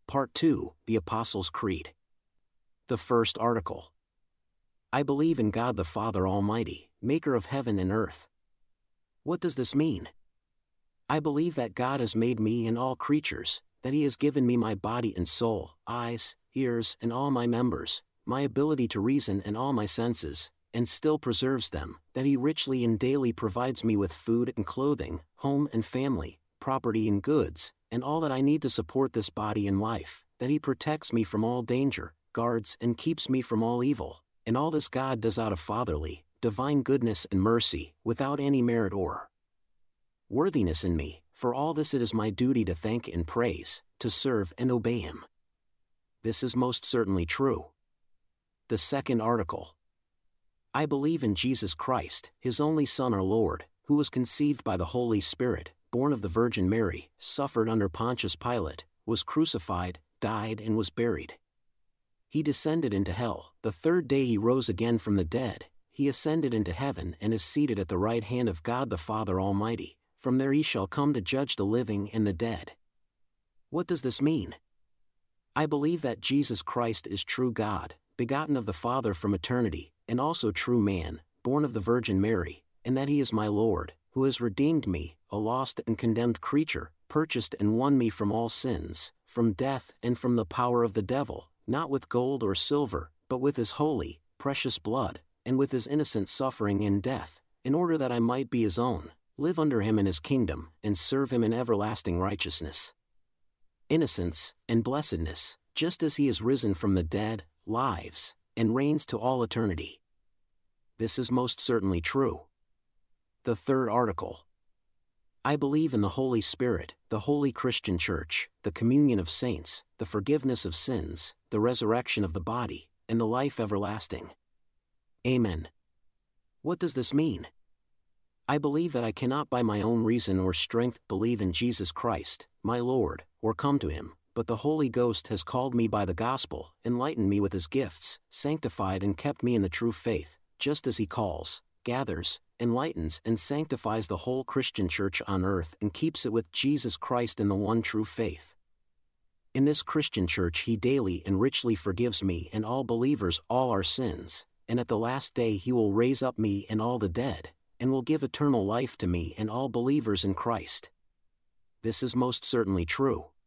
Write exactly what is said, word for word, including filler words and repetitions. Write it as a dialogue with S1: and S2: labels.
S1: Part two, the Apostles' Creed. The first article. I believe in God the Father Almighty, maker of heaven and earth. What does this mean? I believe that God has made me and all creatures, that He has given me my body and soul, eyes, ears and all my members, my ability to reason and all my senses, and still preserves them, that He richly and daily provides me with food and clothing, home and family, property and goods, and all that I need to support this body and life, that He protects me from all danger, guards and keeps me from all evil, and all this God does out of fatherly, divine goodness and mercy, without any merit or worthiness in me. For all this it is my duty to thank and praise, to serve and obey Him. This is most certainly true. The second article. I believe in Jesus Christ, His only Son our Lord, who was conceived by the Holy Spirit, born of the Virgin Mary, suffered under Pontius Pilate, was crucified, died and was buried. He descended into hell, the third day He rose again from the dead, He ascended into heaven and is seated at the right hand of God the Father Almighty. From there He shall come to judge the living and the dead. What does this mean? I believe that Jesus Christ is true God, begotten of the Father from eternity, and also true man, born of the Virgin Mary, and that He is my Lord, who has redeemed me, a lost and condemned creature, purchased and won me from all sins, from death and from the power of the devil, not with gold or silver, but with His holy, precious blood, and with His innocent suffering in death, in order that I might be His own, live under Him in His kingdom, and serve Him in everlasting righteousness, innocence, and blessedness, just as He is risen from the dead, lives, and reigns to all eternity. This is most certainly true. The third article. I believe in the Holy Spirit, the Holy Christian Church, the communion of saints, the forgiveness of sins, the resurrection of the body, and the life everlasting. Amen. What does this mean? I believe that I cannot by my own reason or strength believe in Jesus Christ, my Lord, or come to Him, but the Holy Ghost has called me by the gospel, enlightened me with His gifts, sanctified and kept me in the true faith, just as He calls, gathers, enlightens and sanctifies the whole Christian church on earth and keeps it with Jesus Christ in the one true faith. In this Christian church He daily and richly forgives me and all believers all our sins, and at the last day He will raise up me and all the dead, and will give eternal life to me and all believers in Christ. This is most certainly true.